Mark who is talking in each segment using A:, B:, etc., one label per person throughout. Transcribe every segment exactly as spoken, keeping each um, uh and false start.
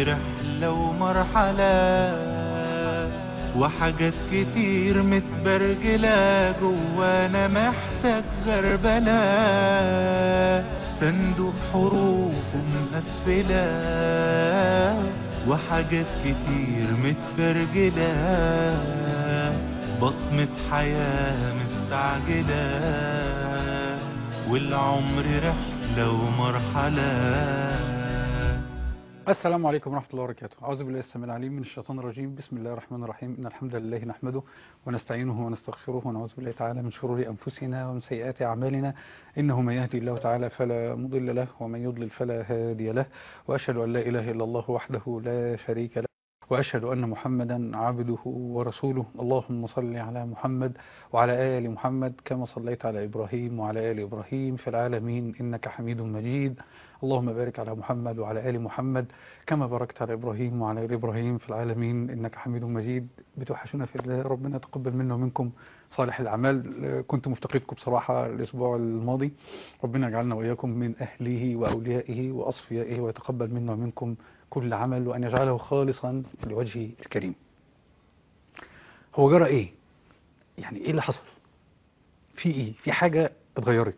A: رحلة ومرحلة وحاجات كتير متبرجلة جوانا محتاج غربلة، صندوق حروف مقفلة وحاجات كتير متبرجلة، بصمة حياة مستعجلة والعمر رحلة ومرحلة.
B: السلام عليكم ورحمة الله وبركاته. أعوذ بالله السميع العليم من الشيطان الرجيم. بسم الله الرحمن الرحيم. إن الحمد لله نحمده ونستعينه ونستغفره ونعوذ بالله تعالى من شرور أنفسنا ومن سيئات أعمالنا، إنه من يهدي الله تعالى فلا مضل له ومن يضلل فلا هادي له، وأشهد أن لا إله إلا الله وحده لا شريك له، وأشهد أن محمدا عبده ورسوله. اللهم صل على محمد وعلى آل محمد كما صليت على إبراهيم وعلى آل إبراهيم في العالمين إنك حميد مجيد. اللهم بارك على محمد وعلى آل محمد كما باركت على إبراهيم وعلى آل إبراهيم في العالمين إنك حميد مجيد. بتوحشونا في الله، ربنا يتقبل منا ومنكم صالح الأعمال. كنت مفتقدكم بصراحة الأسبوع الماضي، ربنا يجعلنا وإياكم من أهله وأوليائه وأصفيائه ويتقبل منا ومنكم كل عمل وأن يجعله خالصا لوجهه الكريم. هو جرى إيه؟ يعني إيه اللي حصل؟ في إيه؟ في حاجة اتغيرت.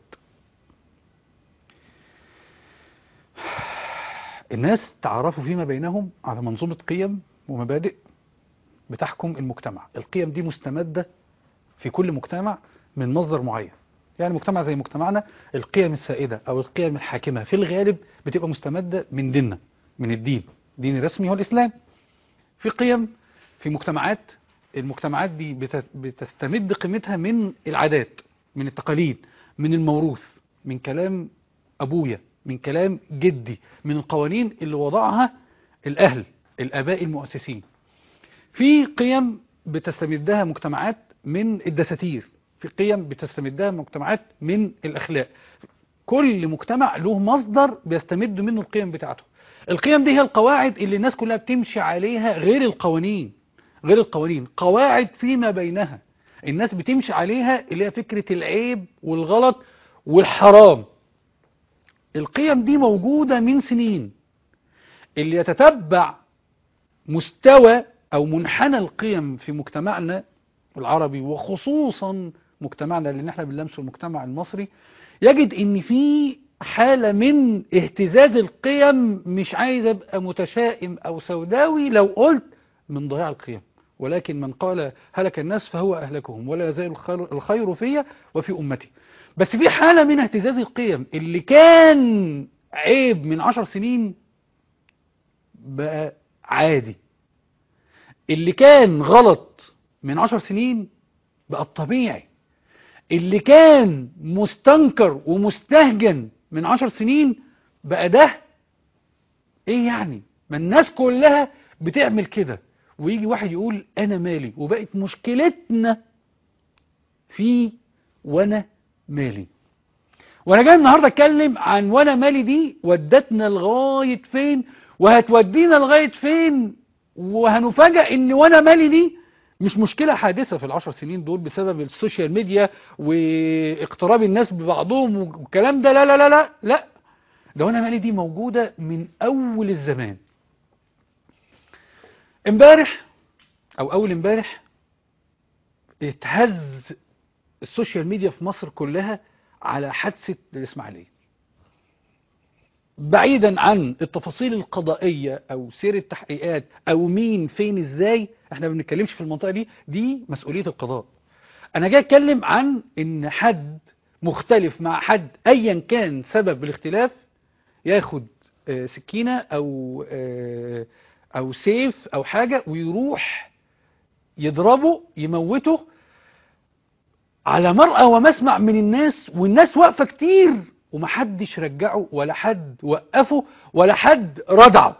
B: الناس تعرفوا فيما بينهم على منظومة قيم ومبادئ بتحكم المجتمع. القيم دي مستمدة في كل مجتمع من مصدر معين. يعني مجتمع زي مجتمعنا القيم السائدة أو القيم الحاكمة في الغالب بتبقى مستمدة من ديننا، من الدين. دين الرسمي هو الإسلام. في قيم في مجتمعات، المجتمعات دي بتستمد قيمتها من العادات، من التقاليد، من الموروث، من كلام أبويا، من كلام جدي، من القوانين اللي وضعها الأهل، الآباء المؤسسين. في قيم بتستمدها مجتمعات من الدساتير، في قيم بتستمدها مجتمعات من الأخلاق. كل مجتمع له مصدر بيستمد منه القيم بتاعته. القيم دي هي القواعد اللي الناس كلها بتمشي عليها، غير القوانين. غير القوانين قواعد فيما بينها الناس بتمشي عليها، اللي هي فكرة العيب والغلط والحرام. القيم دي موجودة من سنين. اللي يتتبع مستوى أو منحنى القيم في مجتمعنا العربي وخصوصا مجتمعنا اللي احنا بنلمسه المجتمع المصري، يجد ان في حالة من اهتزاز القيم. مش عايز ابقى متشائم او سوداوي لو قلت من ضياع القيم، ولكن من قال هلك الناس فهو اهلكهم ولا يزال الخير فيا وفي امتي. بس في حالة من اهتزاز القيم. اللي كان عيب من عشر سنين بقى عادي، اللي كان غلط من عشر سنين بقى الطبيعي، اللي كان مستنكر ومستهجن من عشر سنين بقى ده ايه يعني؟ ما الناس كلها بتعمل كده. ويجي واحد يقول انا مالي، وبقت مشكلتنا في وانا مالي. وانا جاي النهارده اتكلم عن وانا مالي دي ودتنا لغايه فين وهتودينا لغايه فين، وهنفاجئ ان وانا مالي دي مش مشكلة حادثة في العشر سنين دول بسبب السوشيال ميديا واقتراب الناس ببعضهم والكلام ده. لا لا لا لا لا، ده وانا مالي دي موجودة من اول الزمان. امبارح او اول امبارح اتهز السوشيال ميديا في مصر كلها على حادثة الاسماعيلية. بعيدا عن التفاصيل القضائية او سير التحقيقات او مين فين ازاي، احنا ما بنتكلمش في المنطقة دي، دي مسؤولية القضاء. انا جاي اتكلم عن ان حد مختلف مع حد ايا كان سبب الاختلاف ياخد سكينة او او سيف او حاجة ويروح يضربه يموته على مرأى ومسمع من الناس، والناس واقفة كتير ومحدش رجعه ولا حد وقفه ولا حد ردعه.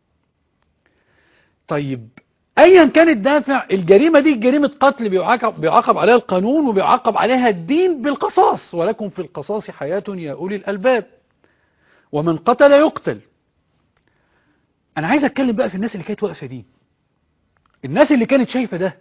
B: طيب ايا كان الدافع، الجريمة دي جريمة قتل بيعاقب, بيعاقب عليها القانون وبيعاقب عليها الدين بالقصاص، ولكم في القصاص حياة يا أولي الألباب، ومن قتل يقتل. انا عايز اتكلم بقى في الناس اللي كانت واقفة دي، الناس اللي كانت شايفة ده.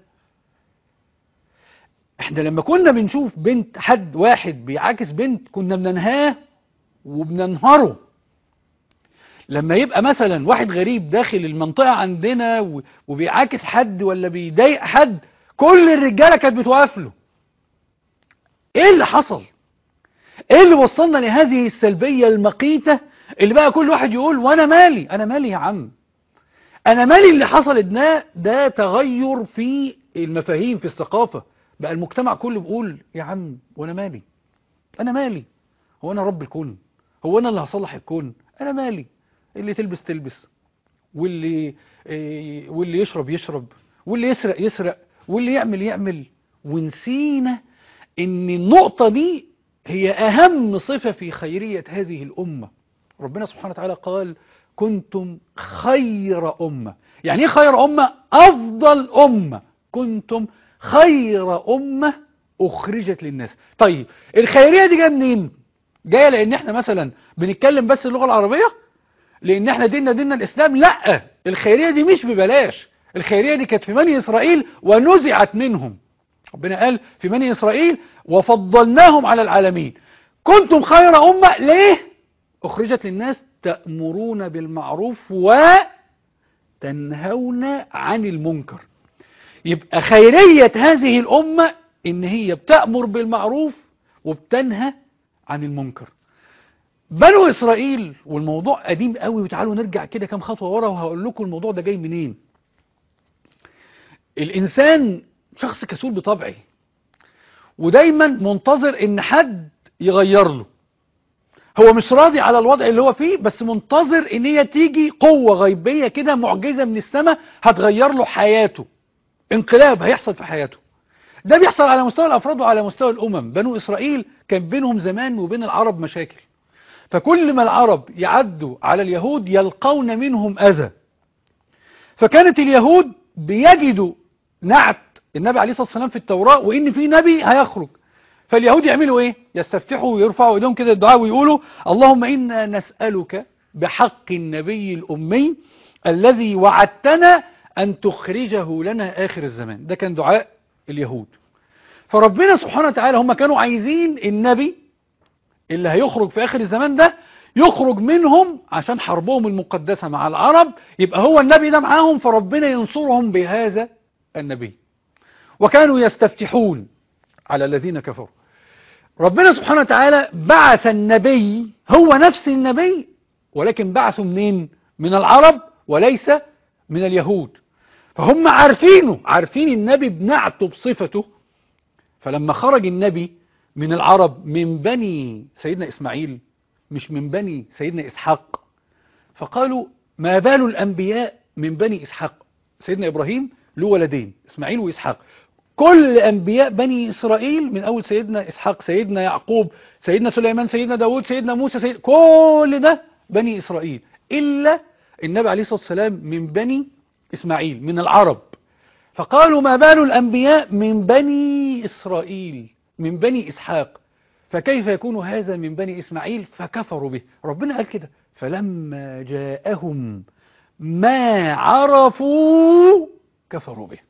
B: احنا لما كنا بنشوف بنت حد واحد بيعاكس بنت كنا بننهاه وبننهره. لما يبقى مثلا واحد غريب داخل المنطقة عندنا وبيعاكس حد ولا بيضايق حد، كل الرجالة كانت بتوقف له. ايه اللي حصل؟ ايه اللي وصلنا لهذه السلبية المقيتة اللي بقى كل واحد يقول وانا مالي؟ انا مالي يا عم، انا مالي. اللي حصل ده ده تغير في المفاهيم، في الثقافة. بقى المجتمع كله بيقول يا عم وانا مالي، انا مالي، هو انا رب الكون؟ هو انا اللي هصلح الكون؟ انا مالي، اللي تلبس تلبس، واللي إيه واللي يشرب يشرب، واللي يسرق يسرق، واللي يعمل يعمل. ونسينا ان النقطة دي هي اهم صفة في خيرية هذه الامة. ربنا سبحانه وتعالى قال كنتم خير امة. يعني ايه خير امة؟ افضل امة. كنتم خير امة اخرجت للناس. طيب الخيرية دي جايه منين؟ جايه لان احنا مثلا بنتكلم بس اللغة العربية، لان احنا ديننا ديننا الاسلام؟ لا، الخيرية دي مش ببلاش. الخيرية دي كانت في بني اسرائيل ونزعت منهم. ربنا قال في بني اسرائيل وفضلناهم على العالمين. كنتم خير امة ليه اخرجت للناس؟ تأمرون بالمعروف وتنهون عن المنكر. يبقى خيرية هذه الامة ان هي بتأمر بالمعروف وبتنهى عن المنكر. بنو إسرائيل، والموضوع قديم قوي، وتعالوا نرجع كده كام خطوة ورا وهقول لكم الموضوع ده جاي منين. الإنسان شخص كسول بطبعه، ودايما منتظر إن حد يغير له. هو مش راضي على الوضع اللي هو فيه، بس منتظر إن هي تيجي قوة غيبية كده، معجزة من السماء هتغير له حياته، انقلاب هيحصل في حياته. ده بيحصل على مستوى الأفراد وعلى مستوى الأمم. بنو إسرائيل كان بينهم زمان وبين العرب مشاكل، فكل ما العرب يعدوا على اليهود يلقون منهم أذى. فكانت اليهود بيجدوا نعت النبي عليه الصلاة والسلام في التوراة وإن في نبي هيخرج، فاليهود يعملوا إيه؟ يستفتحوا ويرفعوا إيدهم كده الدعاء ويقولوا اللهم إنا نسألك بحق النبي الأمي الذي وعدتنا أن تخرجه لنا آخر الزمان. ده كان دعاء اليهود. فربنا سبحانه وتعالى هم كانوا عايزين النبي اللي هيخرج في آخر الزمان ده يخرج منهم عشان حربهم المقدسة مع العرب، يبقى هو النبي ده معاهم، فربنا ينصرهم بهذا النبي. وكانوا يستفتحون على الذين كفروا. ربنا سبحانه وتعالى بعث النبي، هو نفس النبي، ولكن بعثه منين؟ من العرب وليس من اليهود. فهم عارفينه، عارفين النبي بنعته بصفته. فلما خرج النبي من العرب من بني سيدنا إسماعيل مش من بني سيدنا إسحاق، فقالوا ما بال الأنبياء من بني إسحاق؟ سيدنا إبراهيم له ولدين إسماعيل وإسحاق. كل أنبياء بني إسرائيل من أول سيدنا إسحاق، سيدنا يعقوب، سيدنا سليمان، سيدنا داود، سيدنا موسى، سيد... كل ده بني إسرائيل، إلا النبي عليه الصلاة والسلام من بني إسماعيل من العرب. فقالوا ما بال الأنبياء من بني إسرائيل من بني إسحاق، فكيف يكون هذا من بني إسماعيل؟ فكفروا به. ربنا قال كده فلما جاءهم ما عرفوا كفروا به.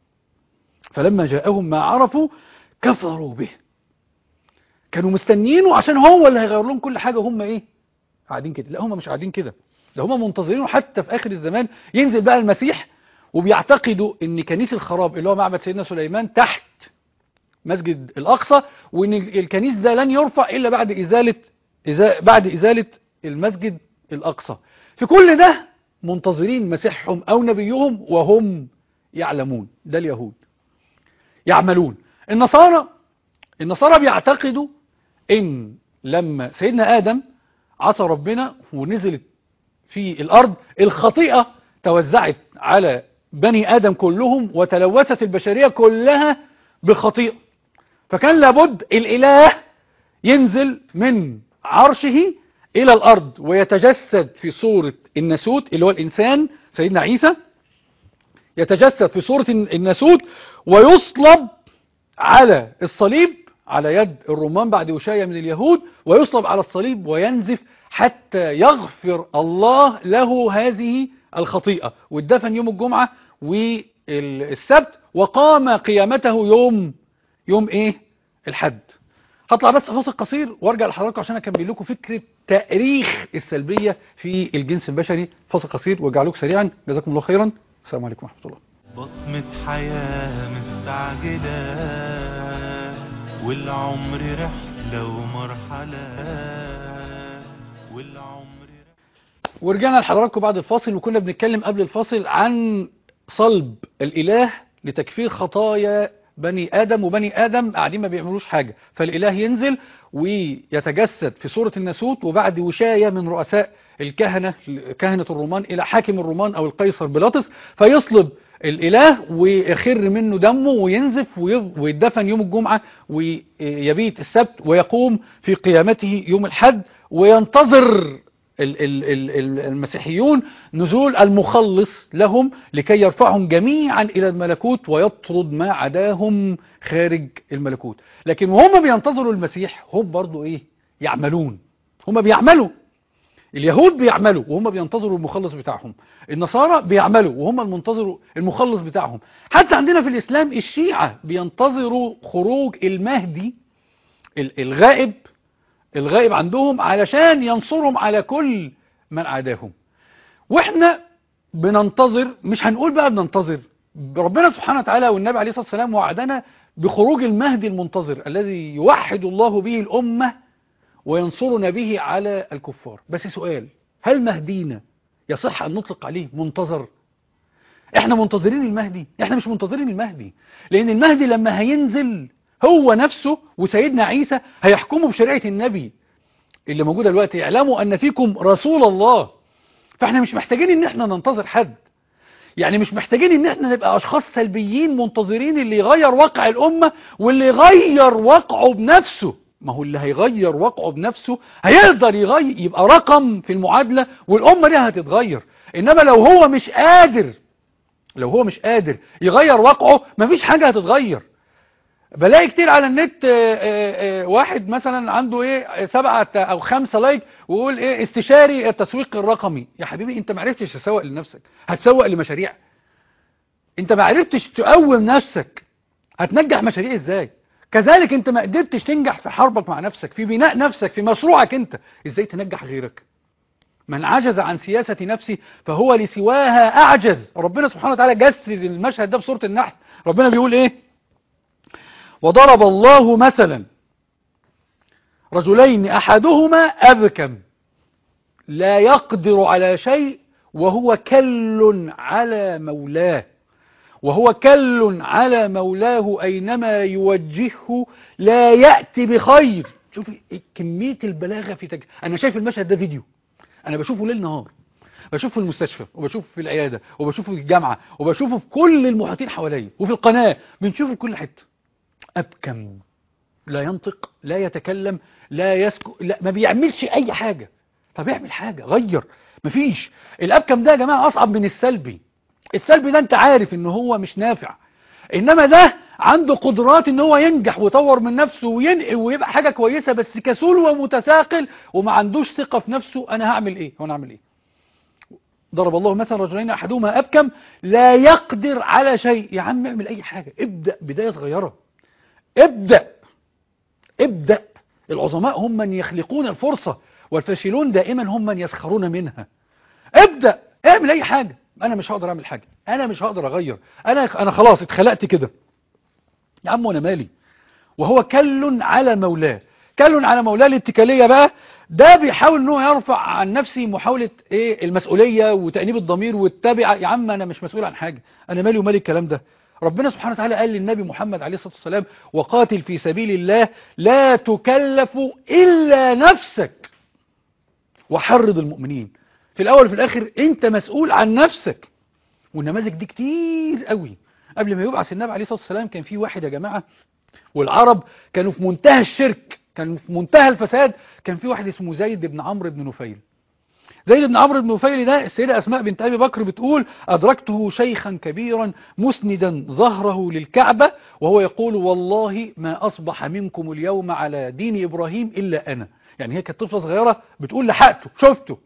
B: فلما جاءهم ما عرفوا كفروا به. كانوا مستنيينه عشان هو اللي هيغير لهم كل حاجة، وهم ايه؟ قاعدين كده. لا، هم مش قاعدين كده، ده هم منتظرينه حتى في آخر الزمان ينزل بقى المسيح. وبيعتقدوا ان كنيس الخراب اللي هو معبد سيدنا سليمان تحت مسجد الأقصى، وان الكنيس ده لن يرفع إلا بعد إزالة إزا... بعد إزالة المسجد الأقصى. في كل ده منتظرين مسيحهم أو نبيهم وهم يعلمون. ده اليهود يعملون. النصارى النصارى بيعتقدوا ان لما سيدنا آدم عصى ربنا ونزلت في الأرض، الخطيئة توزعت على بني آدم كلهم وتلوثت البشرية كلها بالخطيئة. فكان لابد الإله ينزل من عرشه إلى الأرض ويتجسد في صورة الناسوت اللي هو الإنسان سيدنا عيسى، يتجسد في صورة الناسوت ويصلب على الصليب على يد الرومان بعد وشاية من اليهود، ويصلب على الصليب وينزف حتى يغفر الله له هذه الخطيئة. والدفن يوم الجمعة والسبت، وقام قيامته يوم يوم ايه؟ الحد. هطلع بس فاصل قصير وارجع لحضراتكم عشان اكمل لكم فكرة تأريخ السلبية في الجنس البشري. فاصل قصير وارجع لكم سريعا. جزاكم الله خيرا. السلام عليكم ورحمة الله.
A: بصمة حياة مستعجلة والعمر رحلة ومرحلة والعمر
B: ورجعنا لحضراتكم بعد الفاصل، وكنا بنتكلم قبل الفاصل عن صلب الإله لتكفير خطايا بني آدم، وبني آدم قاعدين ما بيعملوش حاجة، فالإله ينزل ويتجسد في صورة الناسوت، وبعد وشاية من رؤساء الكهنة كهنة الرومان إلى حاكم الرومان أو القيصر بيلاطس، فيصلب الإله ويخر منه دمه وينزف ويدفن يوم الجمعة ويبيت السبت، ويقوم في قيامته يوم الحد، وينتظر المسيحيون نزول المخلص لهم لكي يرفعهم جميعا إلى الملكوت ويطرد ما عداهم خارج الملكوت. لكن وهم بينتظروا المسيح هم برضو إيه؟ يعملون. هم بيعملوا، اليهود بيعملوا وهم بينتظروا المخلص بتاعهم، النصارى بيعملوا وهم المنتظروا المخلص بتاعهم. حتى عندنا في الإسلام الشيعة بينتظروا خروج المهدي الغائب الغائب عندهم علشان ينصرهم على كل من عاداهم. واحنا بننتظر، مش هنقول بقى بننتظر، ربنا سبحانه وتعالى والنبي عليه الصلاة والسلام وعدنا بخروج المهدي المنتظر الذي يوحد الله به الأمة وينصرنا به على الكفار. بس سؤال، هل مهدينا يصح أن نطلق عليه منتظر؟ احنا منتظرين المهدي؟ احنا مش منتظرين المهدي، لأن المهدي لما هينزل هو نفسه وسيدنا عيسى هيحكموا بشريعة النبي اللي موجودة دلوقتي، يعلموا أن فيكم رسول الله. فاحنا مش محتاجين ان احنا ننتظر حد، يعني مش محتاجين ان احنا نبقى اشخاص سلبيين منتظرين اللي يغير واقع الامة واللي يغير واقعه بنفسه. ما هو اللي هيغير واقعه بنفسه هيقدر يغير، يبقى رقم في المعادلة والامة دي هتتغير. انما لو هو مش قادر لو هو مش قادر يغير واقعه مفيش حاجة هتتغير. بلاقي كتير على النت آآ آآ واحد مثلا عنده ايه سبعة او خمسة لايك ويقول ايه استشاري التسويق الرقمي. يا حبيبي انت ما عرفتش تسوق لنفسك، هتسوق لمشاريع؟ انت ما عرفتش تقوم نفسك، هتنجح مشاريع ازاي؟ كذلك انت ما قدرتش تنجح في حربك مع نفسك، في بناء نفسك، في مشروعك انت، ازاي تنجح غيرك؟ من عجز عن سياسة نفسه فهو لسواها اعجز. ربنا سبحانه وتعالى جسد المشهد ده في سورة النحل. ربنا بيقول ايه؟ وضرب الله مثلا رجلين أحدهما أبكم لا يقدر على شيء وهو كل على مولاه وهو كل على مولاه أينما يوجهه لا يأتي بخير. شوف كمية البلاغة في تج... أنا شايف المشهد ده فيديو، أنا بشوفه ليل نهار، بشوفه في المستشفى وبشوفه في العيادة وبشوفه في الجامعة وبشوفه في كل المحيطين حواليا وفي القناة، بنشوفه في كل حتة. أبكم لا ينطق لا يتكلم لا يسكت، لا ما بيعملش أي حاجة. طب يعمل حاجة، غير. مفيش. الأبكم ده يا جماعة أصعب من السلبي. السلبي ده أنت عارف إنه هو مش نافع، إنما ده عنده قدرات إن هو ينجح ويطور من نفسه وينقل ويبقى حاجة كويسة، بس كسول ومتساقل وما عندوش ثقة في نفسه. أنا هعمل إيه؟ وأنا هعمل إيه؟ ضرب الله مثلا رجلين أحدهما أبكم لا يقدر على شيء. يا عم اعمل أي حاجة، ابدأ بداية صغيرة، ابدأ ابدأ. العظماء هم من يخلقون الفرصة والفاشلون دائما هم من يسخرون منها. ابدأ، اعمل اي حاجة. انا مش هقدر اعمل حاجة، انا مش هقدر اغير، انا انا خلاص اتخلقت كده. يا عم وانا مالي؟ وهو كل على مولاه. كل على مولاه الاتكالية بقى، ده بيحاول انه يرفع عن نفسه محاولة ايه المسؤولية وتأنيب الضمير والتابعة. يا عم انا مش مسؤول عن حاجة، انا مالي ومالي الكلام ده. ربنا سبحانه وتعالى قال للنبي محمد عليه الصلاة والسلام وقاتل في سبيل الله لا تكلف إلا نفسك وحرض المؤمنين. في الأول وفي الآخر أنت مسؤول عن نفسك. والنماذج دي كتير قوي. قبل ما يبعث النبي عليه الصلاة والسلام كان في واحد يا جماعة، والعرب كانوا في منتهى الشرك، كانوا في منتهى الفساد. كان في واحد اسمه زيد بن عمرو بن نفيل. زيد بن عمرو بن نفيل ده السيدة أسماء بنت أبي بكر بتقول أدركته شيخا كبيرا مسندا ظهره للكعبة وهو يقول والله ما أصبح منكم اليوم على دين إبراهيم إلا أنا. يعني هي كانت طفلة صغيرة بتقول لحقته شفته،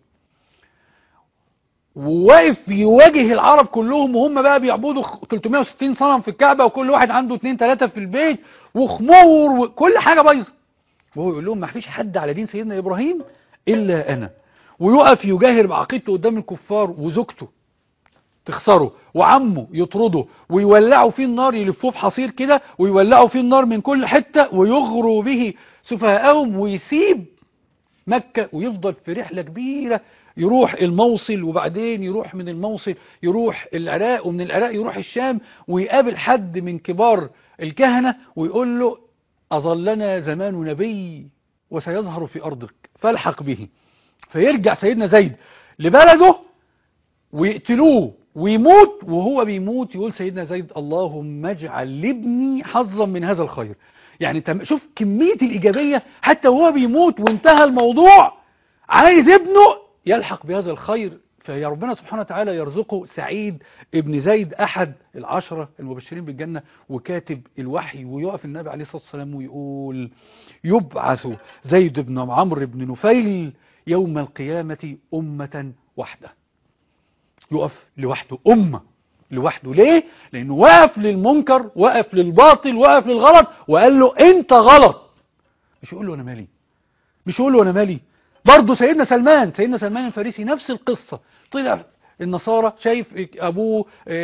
B: وواقف يواجه العرب كلهم وهم بقى بيعبدوا ثلاثمائة وستين صنم في الكعبة وكل واحد عنده اثنين ثلاثة في البيت وخمور وكل حاجة بايظة، وهو يقول لهم ما فيش حد على دين سيدنا إبراهيم إلا أنا، ويقف يجاهر بعقيدته قدام الكفار، وزوجته تخسره، وعمه يطرده، ويولعوا فيه النار، يلفوه بحصير كده ويولعوا فيه النار من كل حتة، ويغروا به سفهاءهم، ويسيب مكة ويفضل في رحلة كبيرة، يروح الموصل، وبعدين يروح من الموصل يروح العراق، ومن العراق يروح الشام، ويقابل حد من كبار الكهنة ويقول له أظلنا زمان نبي وسيظهر في أرضك فالحق به. فيرجع سيدنا زيد لبلده ويقتلوه ويموت، وهو بيموت يقول سيدنا زيد اللهم اجعل لابني حظا من هذا الخير. يعني شوف كمية الإيجابية، حتى وهو بيموت وانتهى الموضوع عايز ابنه يلحق بهذا الخير. فيا ربنا سبحانه وتعالى يرزقه سعيد ابن زيد أحد العشرة المبشرين بالجنة وكاتب الوحي. ويقف النبي عليه الصلاة والسلام ويقول يبعث زيد بن عمرو بن نفيل يوم القيامة أمة واحدة. يقف لوحده، أمة لوحده. ليه؟ لأنه وقف للمنكر، وقف للباطل، وقف للغلط، وقال له أنت غلط. مش يقول له أنا مالي، مش يقول له أنا مالي. برضه سيدنا سلمان، سيدنا سلمان الفارسي نفس القصة. طلع النصارى شايف أبوه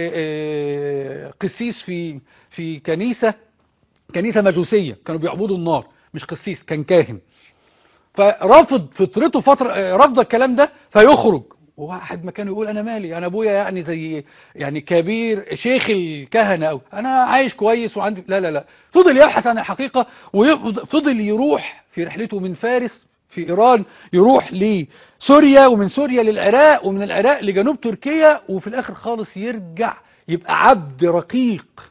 B: قسيس في في كنيسة كنيسة مجوسية، كانوا بيعبدوا النار، مش قسيس، كان كاهن. فرافض فطرته فترة، رفض الكلام ده، فيخرج. وواحد مكانه يقول انا مالي، انا ابويا يعني زي يعني كبير شيخ الكهنه، او انا عايش كويس وعندي لا لا لا. فضل يبحث عن الحقيقه، وفضل يروح في رحلته من فارس في ايران، يروح لسوريا، ومن سوريا للعراق، ومن العراق لجنوب تركيا، وفي الاخر خالص يرجع يبقى عبد رقيق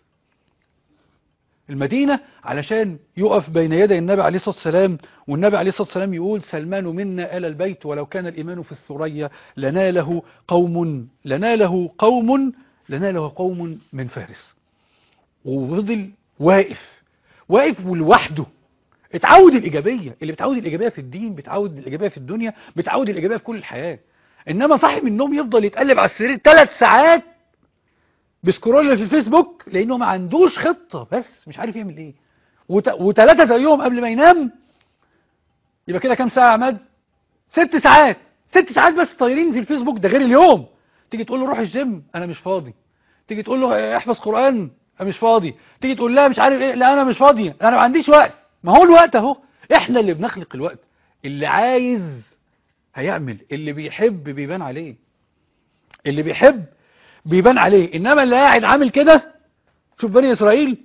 B: المدينة علشان يقف بين يدي النبي عليه الصلاة والسلام. والنبي عليه الصلاة والسلام يقول سلمان منا آل البيت ولو كان الإيمان في الثريا لناله قوم لناله قوم لناله قوم من فارس. وفضل واقف واقف ولوحده. اتعود الإيجابية، اللي بتعود الإيجابية في الدين بتعود الإيجابية في الدنيا، بتعود الإيجابية في كل الحياة. إنما صاحي من النوم يفضل يتقلب على السرير ثلاث ساعات بسكرول في الفيسبوك لانه ما عندوش خطة، بس مش عارف يعمل ايه. وت... وثلاثة زيهم قبل ما ينام، يبقى كده كام ساعة يا عماد؟ ست ساعات ست ساعات بس طايرين في الفيسبوك، ده غير اليوم. تيجي تقول له روح الجيم، انا مش فاضي. تيجي تقول له احفظ قرآن، انا مش فاضي. تيجي تقول لا مش عارف ايه، لا انا مش فاضي، انا ما عنديش وقت. ما هو الوقت اهو، احنا اللي بنخلق الوقت. اللي عايز هيعمل، اللي بيحب بيبان عليه، اللي بيحب بيبان عليه. انما اللي قاعد عامل كده، شوف بني اسرائيل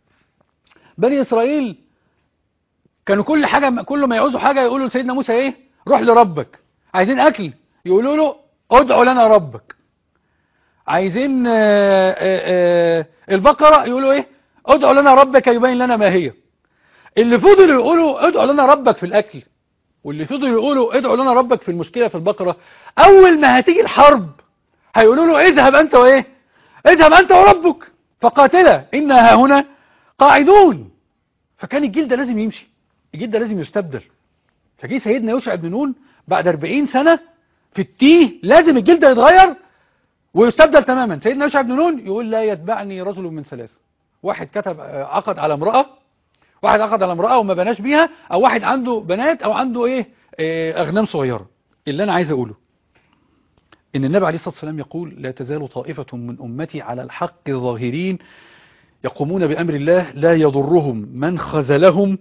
B: بني اسرائيل كانوا كل حاجة، كل ما يعوزوا حاجة يقولوا لسيدنا موسى ايه؟ روح لربك. عايزين اكل يقولوا له ادعوا لنا ربك. عايزين آآ آآ البقرة يقولوا ايه؟ ادعوا لنا ربك يبين لنا ما هي. اللي فضلوا يقولوا ادعوا لنا ربك في الاكل، واللي فضلوا يقولوا ادعوا لنا ربك في المشكلة في البقرة، اول ما هتيجي الحرب هيقولوا له اذهب انت وايه؟ اذهب انت وربك فقاتلا إنها هنا قاعدون. فكان الجيل ده لازم يمشي، الجيل ده لازم يستبدل. فجي سيدنا يوشع بن نون بعد أربعين سنة في التيه، لازم الجيل ده يتغير ويستبدل تماما. سيدنا يوشع بن نون يقول لا يتبعني رجل من ثلاث. واحد كتب عقد على امرأة، واحد عقد على امرأة وما بناش بيها، او واحد عنده بنات، او عنده ايه, إيه اغنام صغيرة. اللي انا عايز اقوله إن النبي عليه الصلاة والسلام يقول لا تزال طائفة من أمتي على الحق ظاهرين يقومون بأمر الله لا يضرهم من خذلهم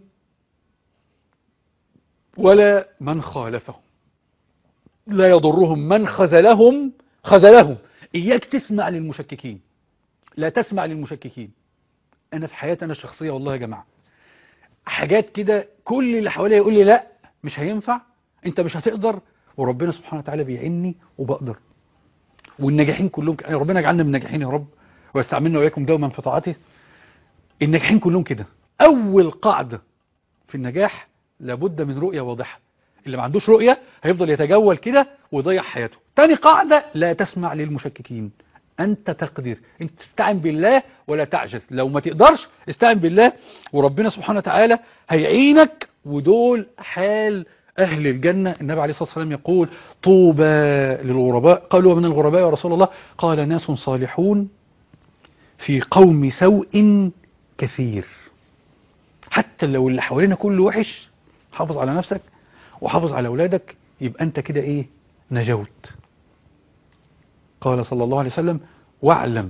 B: ولا من خالفهم. لا يضرهم من خذلهم خذلهم. إياك تسمع للمشككين، لا تسمع للمشككين. أنا في حياتي أنا الشخصية والله يا جماعة حاجات كده كل اللي حواليا يقول لي لا مش هينفع، أنت مش هتقدر، وربنا سبحانه وتعالى بيعني وبقدر. والناجحين كلهم ك... ربنا يجعلنا من الناجحين يا رب، ويستعملنا وإياكم دوما في طاعته. الناجحين كلهم كده. أول قاعدة في النجاح لابد من رؤية واضحة. اللي ما عندوش رؤية هيفضل يتجول كده ويضيع حياته. تاني قاعدة لا تسمع للمشككين. أنت تقدر، أنت تستعن بالله ولا تعجز. لو ما تقدرش استعن بالله وربنا سبحانه وتعالى هيعينك. ودول حال أهل الجنة. النبي عليه الصلاة والسلام يقول طوبى للغرباء. قالوا ومن الغرباء يا رسول الله؟ قال ناس صالحون في قوم سوء كثير. حتى لو اللي حوالينا كله وحش، حافظ على نفسك وحافظ على أولادك. يبقى أنت كده إيه؟ نجوت. قال صلى الله عليه وسلم: واعلم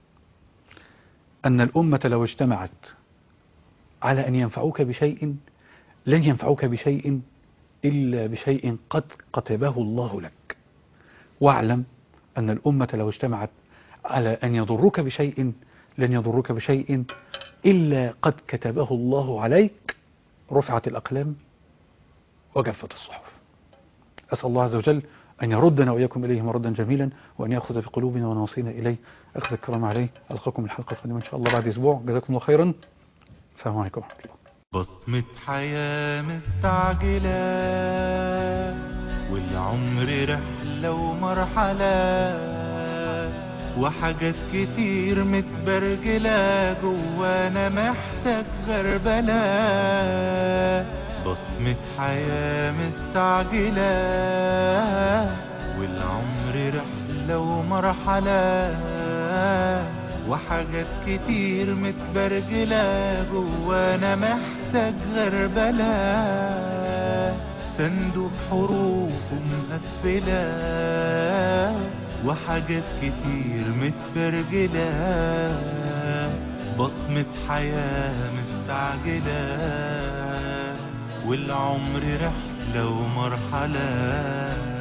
B: أن الأمة لو اجتمعت على أن ينفعوك بشيء لن ينفعوك بشيء إلا بشيء قد كتبه الله لك. واعلم أن الأمة لو اجتمعت على أن يضروك بشيء لن يضروك بشيء إلا قد كتبه الله عليك. رفعت الأقلام وجفت الصحف. أسأل الله عز وجل أن يردنا وإياكم إليه مردا جميلا، وأن يأخذ في قلوبنا ونواصينا إليه أخذ الكرام عليه. ألقاكم الحلقة القادمة إن شاء الله بعد أسبوع. جزاكم الله خيرا. السلام عليكم ورحمة الله.
A: بصمة حياة مستعجلة، والعمر رحلة ومرحلة، وحاجات كتير متبرجلة جوانا محتاج غربلة. بصمة حياة مستعجلة، والعمر رحلة ومرحلة، وحاجات كتير متبرجلة جوانا محتاج غربلة. صندوق حروف مقفلة، وحاجات كتير متبرجلة. بصمة حياة مستعجلة، والعمر رحلة ومرحلة.